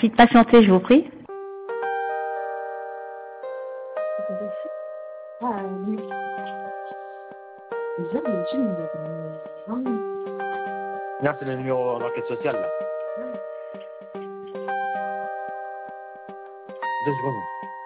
Merci de patienter, je vous prie. Ah oui. Déjà, mais tu nous as donné. Là, c'est le numéro d'enquête sociale, là. 2 secondes.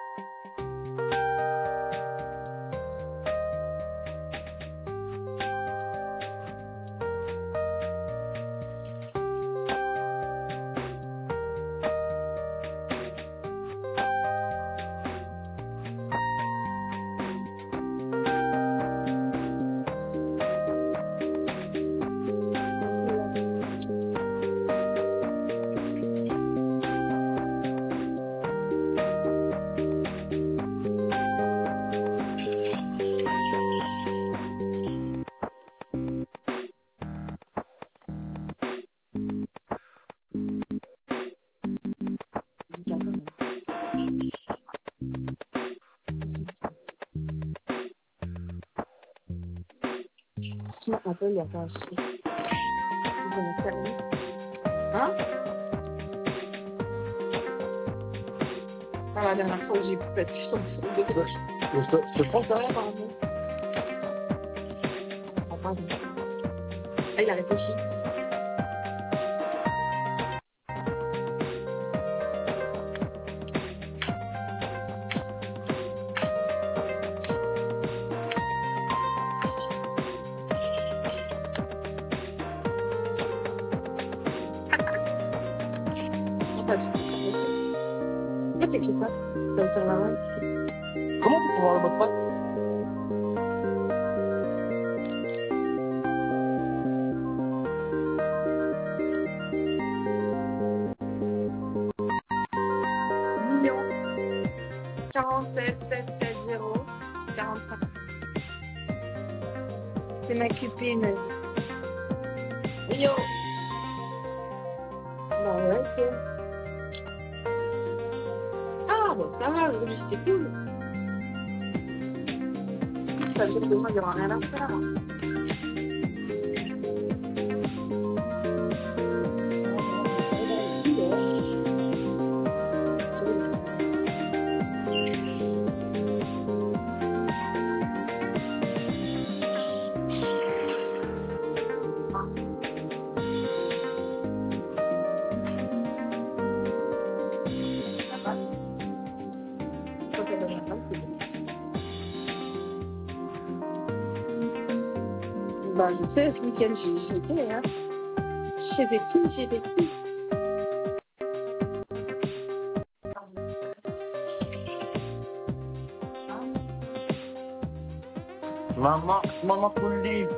Tu m'appelles, il n'y a pas assez. Hein? Ah, la dernière fois, j'ai pété son fond de gauche. Je te prends ça, là, par exemple. Ah, pardon. Ah, il a réfléchi. Pourquoi t'écris ça? Ça me sert à rien. Comment tu peux voir le mot de passe? Million 47 770 45. C'est ma copine. Yo! Bah ouais, c'est. Ah, bah ça va, aujourd'hui c'était cool. Ça veut dire que demain, il n'y aura rien à faire. Ça passe. Quand elle donne la place, c'est bon. Bah, je sais, ce week-end, j'y étais, hein. J'ai vécu. Maman, faut le livre.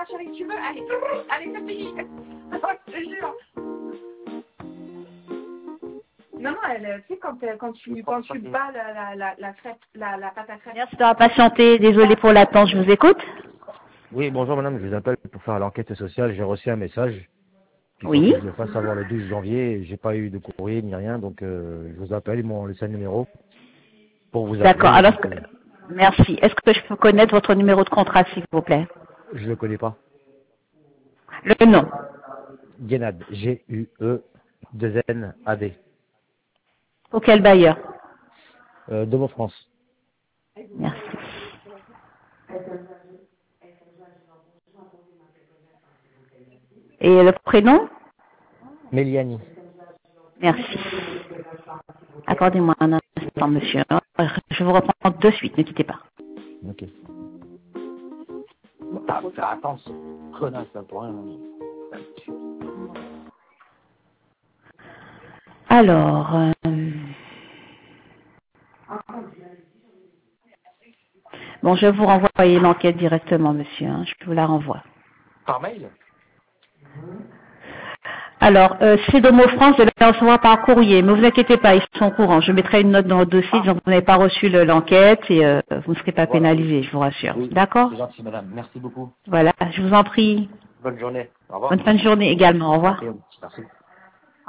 chérie, tu veux? Allez, allez, c'est fini. Je te jure. Non, non, tu sais, quand tu bats la crêpe, la pâte à crêpe. Merci d'avoir patienté. Désolé pour l'attente. Je vous écoute. Oui, bonjour madame, je vous appelle pour faire l'enquête sociale. J'ai reçu un message. Il faut Oui. que je le fasse avant le 12 janvier. J'ai pas eu de courrier ni rien, donc je vous appelle. Ils m'ont laissé un numéro pour vous appeler. D'accord. Alors, merci. Est-ce que je peux connaître votre numéro de contrat, s'il vous plaît? Je le connais pas. Le nom. Guénad, G-U-E-2-N-A-D. Pour quel bailleur? De vos France. Merci. Et le prénom? Méliani. Merci. Accordez-moi un instant, monsieur. Je vous reprends de suite, ne quittez pas. Ok. Ah, faut faire attention. Connasse, ça pour rien. Alors, bon, je vais vous renvoyer l'enquête directement, monsieur. Hein. Je vous la renvoie. Par mail? Alors, c'est de Mots France, vous allez la recevoir par courrier, mais vous inquiétez pas, ils sont au courant. Je mettrai une note dans le dossier, donc vous n'avez pas reçu l'enquête et vous ne serez pas pénalisé, je vous rassure. Oui, d'accord? c'est gentil, madame. Merci beaucoup. Voilà, je vous en prie. Bonne journée. Au revoir. Bonne fin de journée également, au revoir. Merci.